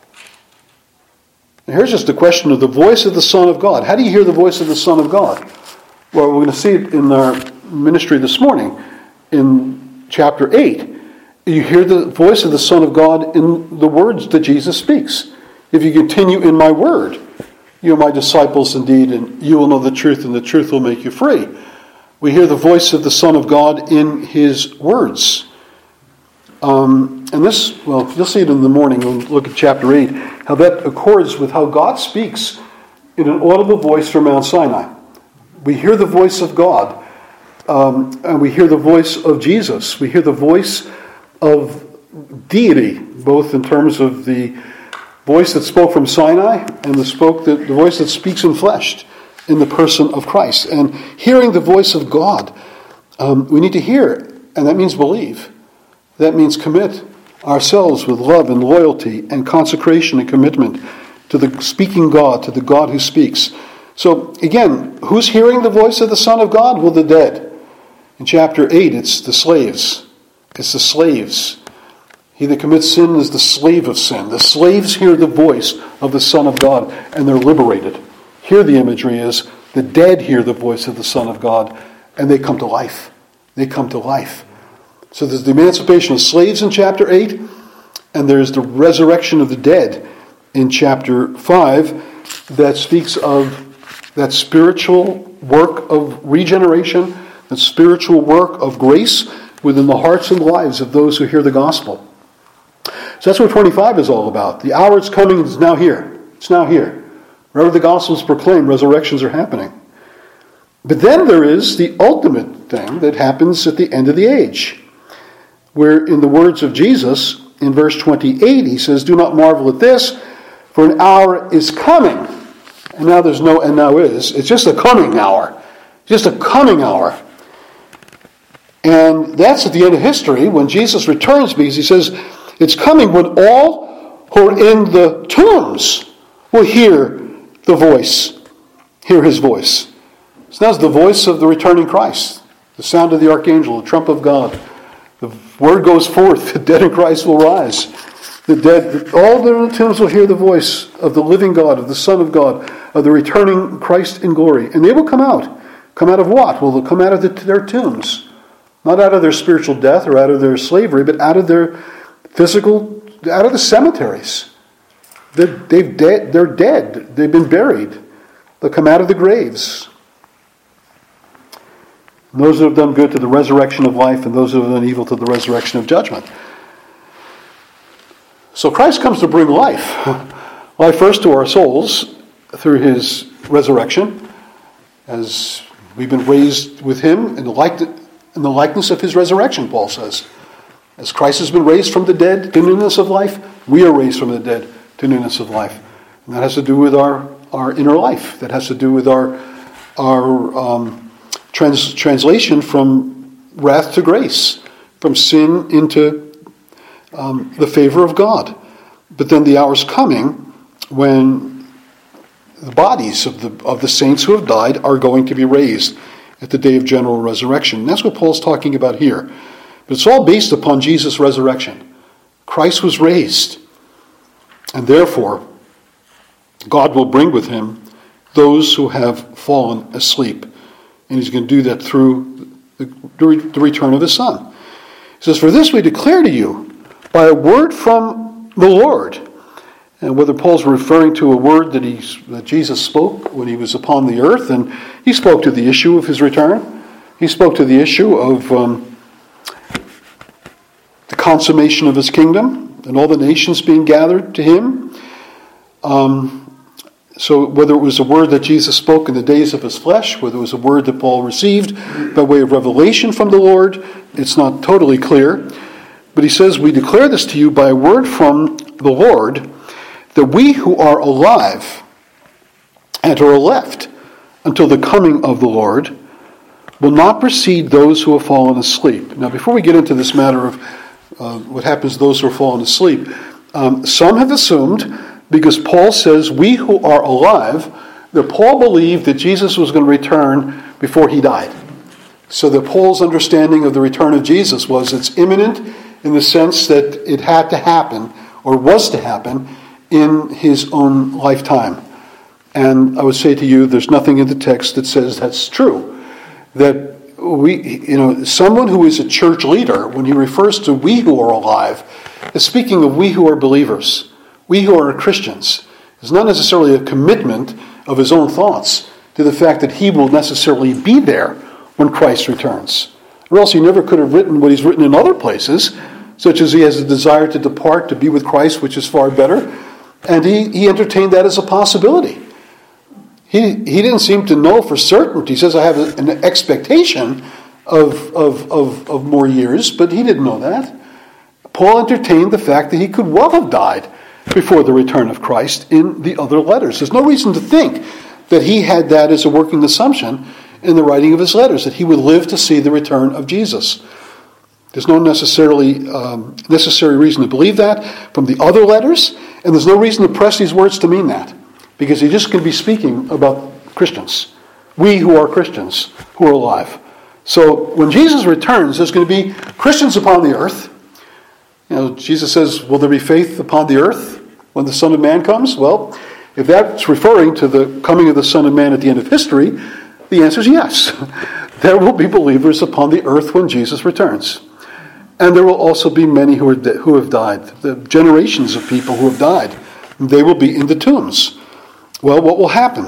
Now here's just the question of the voice of the Son of God. How do you hear the voice of the Son of God? Well, we're going to see it in our ministry this morning, in chapter eight. You hear the voice of the Son of God in the words that Jesus speaks. "If you continue in my word, you are my disciples indeed, and you will know the truth, and the truth will make you free." We hear the voice of the Son of God in his words. Um, and this, well, you'll see it in the morning when we look at chapter eight, how that accords with how God speaks in an audible voice from Mount Sinai. We hear the voice of God, um, and we hear the voice of Jesus. We hear the voice of deity, both in terms of the voice that spoke from Sinai and the, spoke that, the voice that speaks in flesh in the person of Christ. And hearing the voice of God, um, we need to hear, and that means believe. That means commit ourselves with love and loyalty and consecration and commitment to the speaking God, to the God who speaks. So again, who's hearing the voice of the Son of God? Well, the dead. In chapter eight, it's the slaves. It's the slaves. He that commits sin is the slave of sin. The slaves hear the voice of the Son of God, and they're liberated. Here the imagery is, the dead hear the voice of the Son of God, and they come to life. They come to life. So there's the emancipation of slaves in chapter eight, and there's the resurrection of the dead in chapter five that speaks of that spiritual work of regeneration, that spiritual work of grace within the hearts and lives of those who hear the gospel. So that's what twenty-five is all about. The hour is coming, it's now here. It's now here. Wherever the gospel is proclaimed, resurrections are happening. But then there is the ultimate thing that happens at the end of the age, where in the words of Jesus, in verse twenty-eight, he says, "Do not marvel at this, for an hour is coming." And now there's no and now is. It's just a coming hour. Just a coming hour. And that's at the end of history when Jesus returns, because he says, it's coming when all who are in the tombs will hear the voice, hear his voice. So that's the voice of the returning Christ, the sound of the archangel, the trump of God. The word goes forth, the dead in Christ will rise. The dead, all that are in the tombs will hear the voice of the living God, of the Son of God, of the returning Christ in glory. And they will come out. Come out of what? Well, they'll come out of the, their tombs. Not out of their spiritual death or out of their slavery, but out of their physical, out of the cemeteries. They're, they've dead, they're dead. They've been buried. They'll come out of the graves. And those that have done good to the resurrection of life, and those that have done evil to the resurrection of judgment. So Christ comes to bring life. Life first to our souls through his resurrection, as we've been raised with him in the likeness in the likeness of his resurrection, Paul says. As Christ has been raised from the dead to newness of life, we are raised from the dead to newness of life. And that has to do with our, our inner life. That has to do with our, our um, trans, translation from wrath to grace, from sin into um, the favor of God. But then the hour's coming when the bodies of the, of the saints who have died are going to be raised at the day of general resurrection. And that's what Paul's talking about here. But it's all based upon Jesus' resurrection. Christ was raised. And therefore, God will bring with him those who have fallen asleep. And he's going to do that through the, the return of his Son. He says, "For this we declare to you by a word from the Lord." And whether Paul's referring to a word that, he, that Jesus spoke when he was upon the earth, and he spoke to the issue of his return. He spoke to the issue of um, the consummation of his kingdom and all the nations being gathered to him. Um, so whether it was a word that Jesus spoke in the days of his flesh, whether it was a word that Paul received by way of revelation from the Lord, it's not totally clear. But he says, we declare this to you by a word from the Lord, that we who are alive and are left until the coming of the Lord will not precede those who have fallen asleep. Now, before we get into this matter of uh, what happens to those who are fallen asleep, um, some have assumed, because Paul says, we who are alive, that Paul believed that Jesus was going to return before he died. So that Paul's understanding of the return of Jesus was it's imminent in the sense that it had to happen, or was to happen, in his own lifetime. And I would say to you, there's nothing in the text that says that's true. That we, you know, someone who is a church leader, when he refers to we who are alive, is speaking of we who are believers, we who are Christians. It's not necessarily a commitment of his own thoughts to the fact that he will necessarily be there when Christ returns. Or else he never could have written what he's written in other places, such as he has a desire to depart to be with Christ, which is far better. And he, he entertained that as a possibility. He, he didn't seem to know for certain. He says, I have an expectation of, of, of, of more years, but he didn't know that. Paul entertained the fact that he could well have died before the return of Christ in the other letters. There's no reason to think that he had that as a working assumption in the writing of his letters, that he would live to see the return of Jesus. There's no necessarily um, necessary reason to believe that from the other letters, and there's no reason to press these words to mean that, because he just can be speaking about Christians, we who are Christians, who are alive. So when Jesus returns, there's going to be Christians upon the earth. You know, Jesus says, will there be faith upon the earth when the Son of Man comes? Well, if that's referring to the coming of the Son of Man at the end of history, the answer is yes. There will be believers upon the earth when Jesus returns. And there will also be many who are de- who have died, the generations of people who have died. They will be in the tombs. Well, what will happen?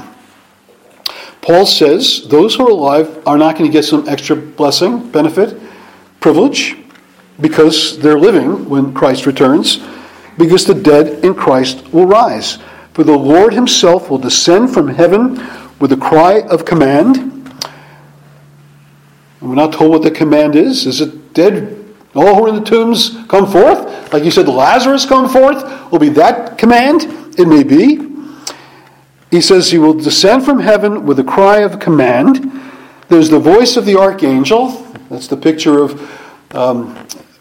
Paul says those who are alive are not going to get some extra blessing, benefit, privilege, because they're living when Christ returns, because the dead in Christ will rise. For the Lord himself will descend from heaven with a cry of command. And we're not told what the command is. Is it dead? All who are in the tombs come forth? Like you said, Lazarus come forth? Will be that command? It may be. He says he will descend from heaven with a cry of command. There's the voice of the archangel. That's the picture of, um,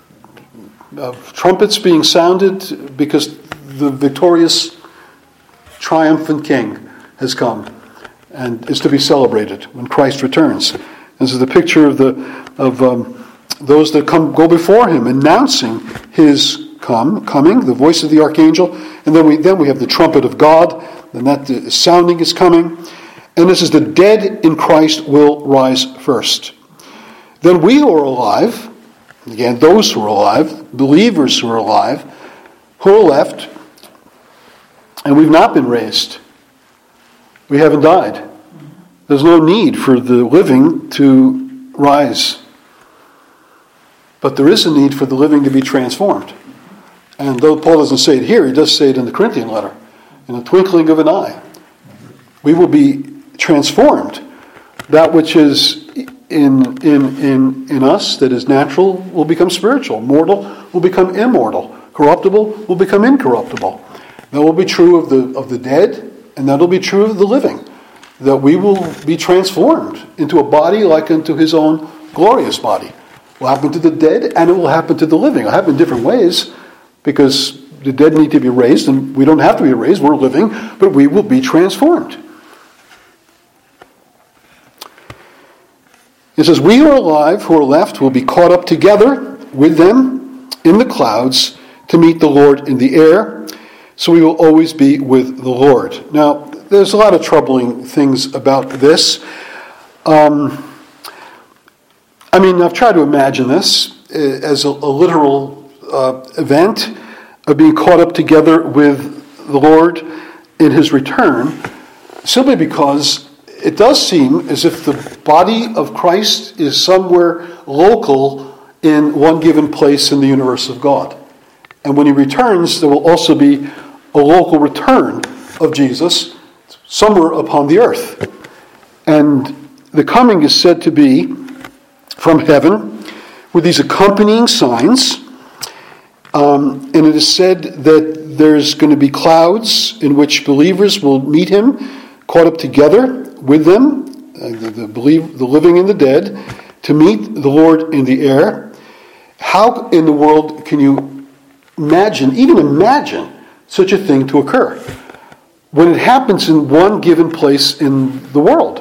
of trumpets being sounded because the victorious, triumphant king has come and is to be celebrated when Christ returns. This is the picture of the of um, those that come go before him, announcing his come coming, the voice of the archangel, and then we then we have the trumpet of God, and that the sounding is coming. And this is the dead in Christ will rise first. Then we who are alive, again, those who are alive, believers who are alive, who are left, and we've not been raised. We haven't died. There's no need for the living to rise. But there is a need for the living to be transformed. And though Paul doesn't say it here, he does say it in the Corinthian letter. In the twinkling of an eye, we will be transformed. That which is in, in, in, in us that is natural will become spiritual. Mortal will become immortal. Corruptible will become incorruptible. That will be true of the of the dead, and that will be true of the living. That we will be transformed into a body like unto his own glorious body. It will happen to the dead, and it will happen to the living. It will happen in different ways, because the dead need to be raised, and we don't have to be raised. We're living, but we will be transformed. It says, we who are alive, who are left, will be caught up together with them in the clouds to meet the Lord in the air. So we will always be with the Lord. Now, there's a lot of troubling things about this. Um, I mean, I've tried to imagine this as a, a literal uh, event of being caught up together with the Lord in his return, simply because it does seem as if the body of Christ is somewhere local in one given place in the universe of God. And when he returns, there will also be a local return of Jesus somewhere upon the earth. And the coming is said to be from heaven with these accompanying signs. Um, and it is said that there's going to be clouds in which believers will meet him, caught up together with them, uh, the, the, believe, the living and the dead, to meet the Lord in the air. How in the world can you imagine, even imagine, such a thing to occur when it happens in one given place in the world?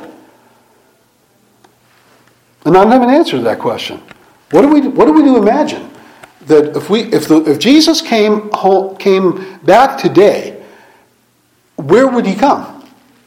And I don't have an answer to that question. What do we what do we do imagine that if we if the if Jesus came home, came back today, where would he come?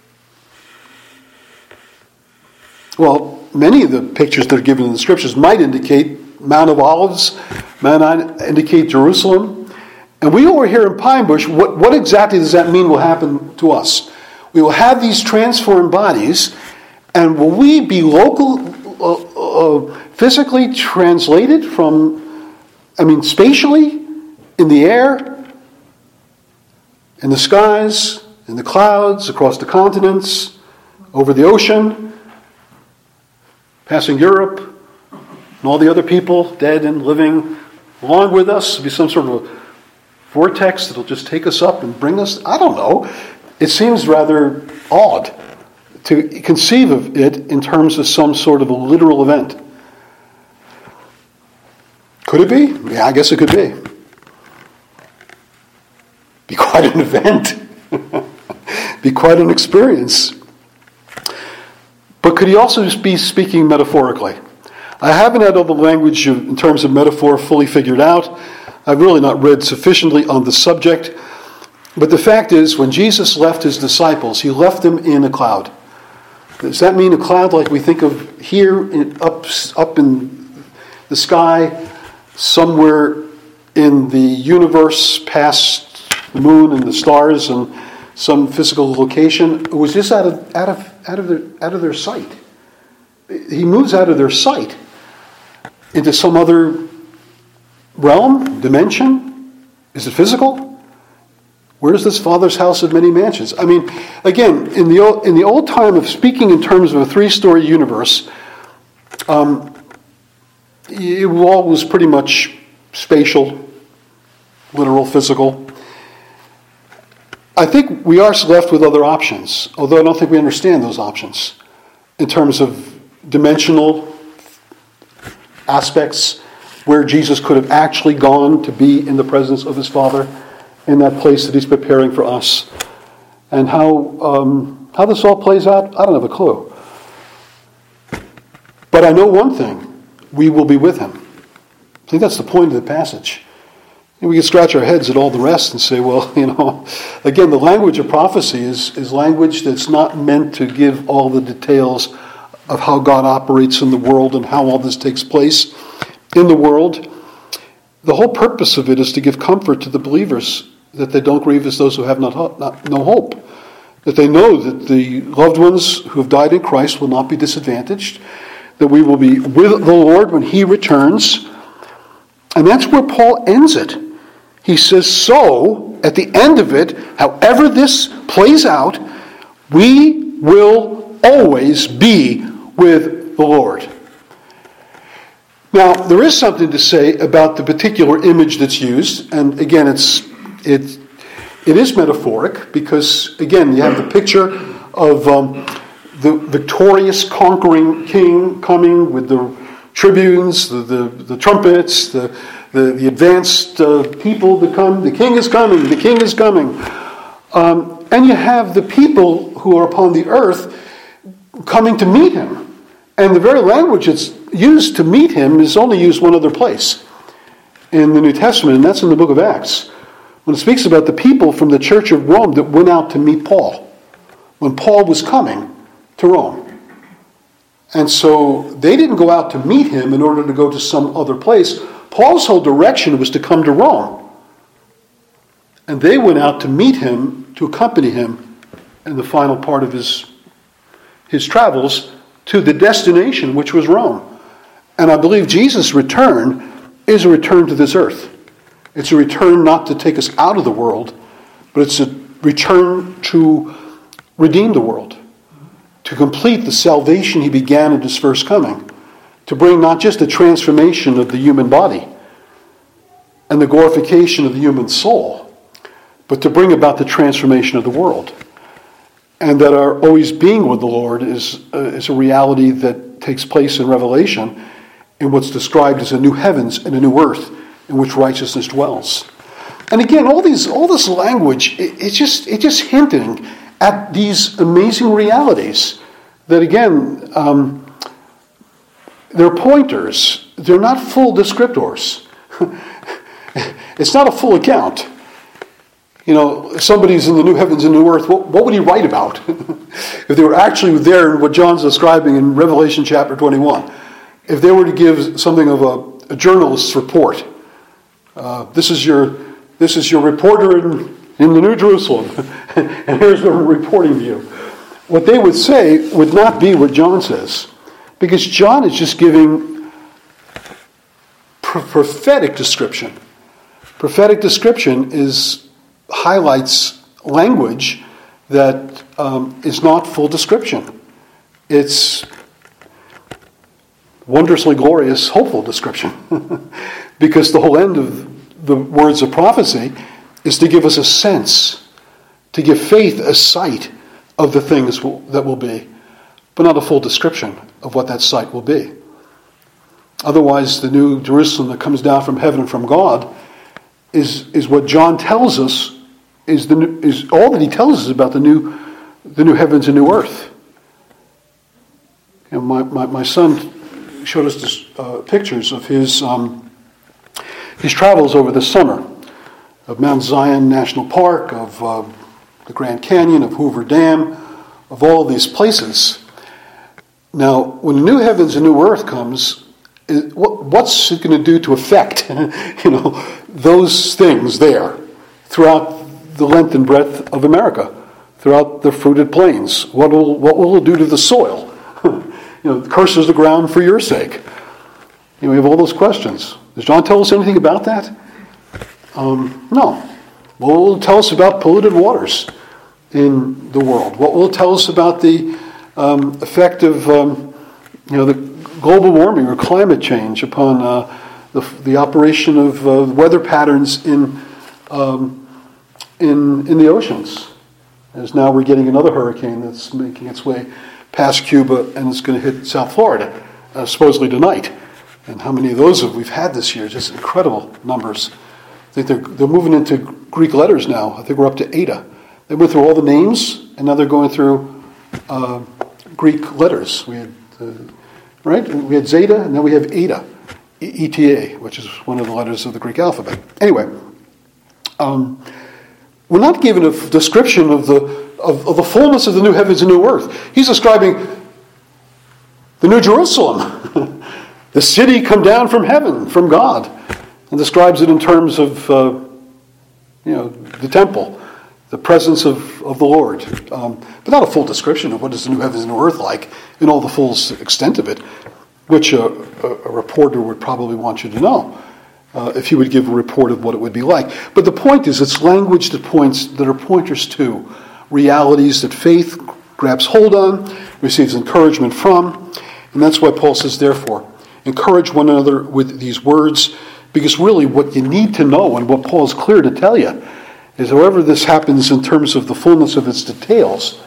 Well, many of the pictures that are given in the scriptures might indicate Mount of Olives, might indicate Jerusalem. And we over here in Pine Bush, what, what exactly does that mean will happen to us? We will have these transformed bodies, and will we be local, uh, uh, physically translated from, I mean, spatially, in the air, in the skies, in the clouds, across the continents, over the ocean, passing Europe, and all the other people, dead and living, along with us? It'll be some sort of a vortex that'll just take us up and bring us, I don't know. It seems rather odd to conceive of it in terms of some sort of a literal event. Could it be? Yeah, I guess it could be. Be quite an event. Be quite an experience. But could he also be speaking metaphorically? I haven't had all the language in terms of metaphor fully figured out. I've really not read sufficiently on the subject. But the fact is, when Jesus left his disciples, he left them in a cloud. Does that mean a cloud like we think of here, in, up, up in the sky, somewhere in the universe, past the moon and the stars and some physical location? Or was this out of out of out of their out of their sight? He moves out of their sight into some other realm, dimension. Is it physical? Where's this Father's house of many mansions? I mean, again, in the old, in the old time of speaking in terms of a three-story universe, um, it all was pretty much spatial, literal, physical. I think we are left with other options, although I don't think we understand those options in terms of dimensional aspects where Jesus could have actually gone to be in the presence of his Father in that place that he's preparing for us. And how um, how this all plays out, I don't have a clue. But I know one thing, we will be with him. I think that's the point of the passage. And we can scratch our heads at all the rest and say, well, you know, again, the language of prophecy is, is language that's not meant to give all the details of how God operates in the world and how all this takes place in the world. The whole purpose of it is to give comfort to the believers that they don't grieve as those who have not, hope, not no hope. That they know that the loved ones who have died in Christ will not be disadvantaged. That we will be with the Lord when he returns. And that's where Paul ends it. He says, so, at the end of it, however this plays out, we will always be with the Lord. Now, there is something to say about the particular image that's used, and again, it's it it is metaphoric because again, you have the picture of um, the victorious, conquering king coming with the tribunes, the the, the trumpets, the the, the advanced uh, people that come. The king is coming. The king is coming, um, and you have the people who are upon the earth coming to meet him, and the very language that's used to meet him is only used one other place in the New Testament, and that's in the book of Acts, when it speaks about the people from the church of Rome that went out to meet Paul when Paul was coming to Rome. And so they didn't go out to meet him in order to go to some other place. Paul's whole direction was to come to Rome. And they went out to meet him, to accompany him in the final part of his, his travels to the destination, which was Rome. And I believe Jesus' return is a return to this earth. It's a return not to take us out of the world, but it's a return to redeem the world, to complete the salvation he began at his first coming, to bring not just a transformation of the human body, and the glorification of the human soul, but to bring about the transformation of the world. And that our always being with the Lord is, uh, is a reality that takes place in Revelation in what's described as a new heavens and a new earth in which righteousness dwells. And again, all these, all this language, it, it's just, it's just hinting at these amazing realities that, again, um, they're pointers. They're not full descriptors. It's not a full account. You know, if somebody's in the new heavens and new earth, what, what would he write about? If they were actually there in what John's describing in Revelation chapter twenty-one. If they were to give something of a, a journalist's report, uh, this is your this is your reporter in, in the New Jerusalem, and here's what we're reporting to you. What they would say would not be what John says, because John is just giving pro- prophetic description. Prophetic description is highlights language that um, is not full description. It's wondrously glorious, hopeful description. Because the whole end of the words of prophecy is to give us a sense, to give faith a sight of the things will, that will be, but not a full description of what that sight will be. Otherwise, the new Jerusalem that comes down from heaven from God is, is what John tells us is the new, is all that he tells us about the new the new heavens and new earth. You know, my, my, my son showed us this, uh, pictures of his um, his travels over the summer of Mount Zion National Park, of uh, the Grand Canyon, of Hoover Dam, of all of these places. Now, when the new heavens and new earth comes, it, what, what's it going to do to affect you know those things there throughout the length and breadth of America, throughout the fruited plains? What will what will it do to the soil? you know, curses the ground for your sake. You know, we have all those questions. Does John tell us anything about that? Um, no. What will it tell us about polluted waters in the world? What will it tell us about the um, effect of um, you know the global warming or climate change upon uh, the, the operation of uh, weather patterns in um, in in the oceans? As now we're getting another hurricane that's making its way past Cuba and it's going to hit South Florida, uh, supposedly tonight. And how many of those have we've had this year? Just incredible numbers. I think they're they're moving into Greek letters now. I think we're up to Eta. They went through all the names, and now they're going through uh, Greek letters. We had uh, right, we had Zeta, and now we have Eta, E T A, which is one of the letters of the Greek alphabet. Anyway, um, we're not given a description of the of, of the fullness of the new heavens and new earth. He's describing the New Jerusalem, the city come down from heaven, from God, and describes it in terms of uh, you know the temple, the presence of, of the Lord, um, but not a full description of what is the new heavens and new earth like in all the full extent of it, which a, a, a reporter would probably want you to know uh, if he would give a report of what it would be like. But the point is, it's language that points that are pointers to realities that faith grabs hold on, receives encouragement from, and that's why Paul says, therefore, encourage one another with these words, because really what you need to know and what Paul's clear to tell you is however this happens in terms of the fullness of its details,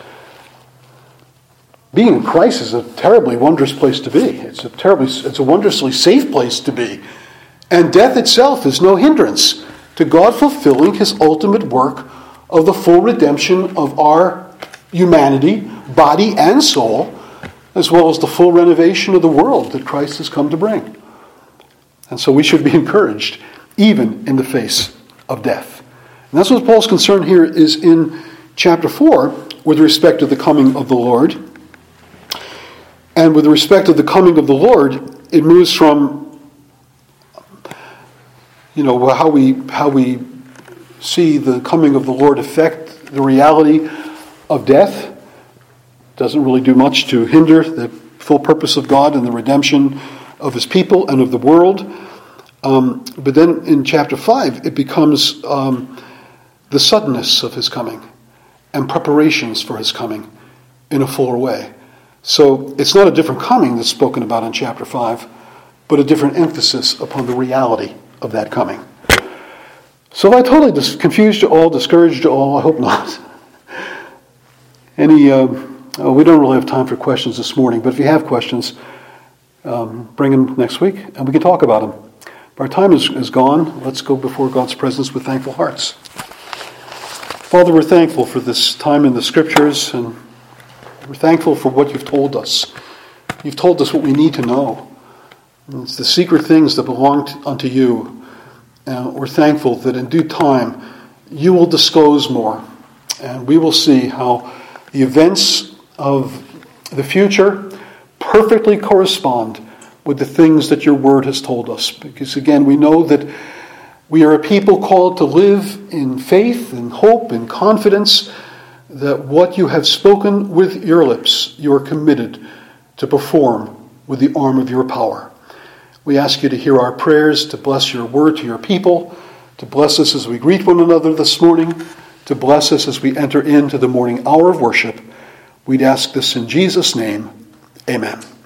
being in Christ is a terribly wondrous place to be. It's a terribly, it's a wondrously safe place to be. And death itself is no hindrance to God fulfilling his ultimate work of the full redemption of our humanity, body and soul, as well as the full renovation of the world that Christ has come to bring. And so we should be encouraged, even in the face of death. And that's what Paul's concern here is in chapter four, with respect to the coming of the Lord. And with respect to the coming of the Lord, it moves from, you know, how we how we see the coming of the Lord affect the reality of death. Doesn't really do much to hinder the full purpose of God and the redemption of his people and of the world. Um, but then in chapter five, it becomes um, the suddenness of his coming and preparations for his coming in a fuller way. So it's not a different coming that's spoken about in chapter five, but a different emphasis upon the reality of that coming. So I totally dis- confused you all, discouraged you all. I hope not. Any? Uh, oh, we don't really have time for questions this morning, but if you have questions, um, bring them next week, and we can talk about them. Our time is, is gone. Let's go before God's presence with thankful hearts. Father, we're thankful for this time in the Scriptures, and we're thankful for what you've told us. You've told us what we need to know. And it's the secret things that belong to, unto you. And we're thankful that in due time you will disclose more, and we will see how the events of the future perfectly correspond with the things that your word has told us. Because again, we know that we are a people called to live in faith and hope and confidence that what you have spoken with your lips, you are committed to perform with the arm of your power. We ask you to hear our prayers, to bless your word to your people, to bless us as we greet one another this morning, to bless us as we enter into the morning hour of worship. We'd ask this in Jesus' name. Amen.